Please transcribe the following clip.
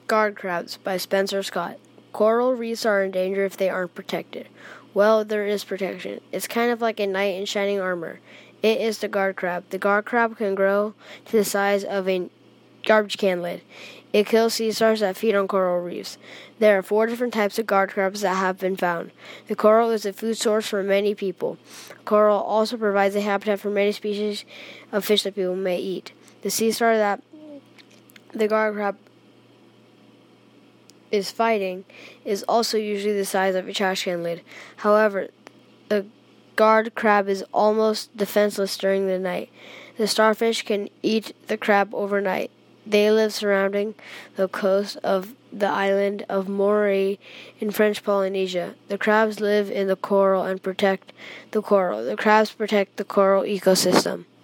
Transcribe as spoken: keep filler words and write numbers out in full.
Guard crabs by Spencer Scott. Coral reefs are in danger if they aren't protected. Well, there is protection. It's kind of like a knight in shining armor. It is the guard crab. The guard crab can grow to the size of a garbage can lid. It kills sea stars that feed on coral reefs. There are four different types of guard crabs that have been found. The coral is a food source for many people. Coral also provides a habitat for many species of fish that people may eat. The sea star that the guard crab is fighting is also usually the size of a trash can lid. However, the guard crab is almost defenseless during the night. The starfish can eat the crab overnight. They live surrounding the coast of the island of Maury in French Polynesia. The crabs live in the coral and protect the coral. The crabs protect the coral ecosystem.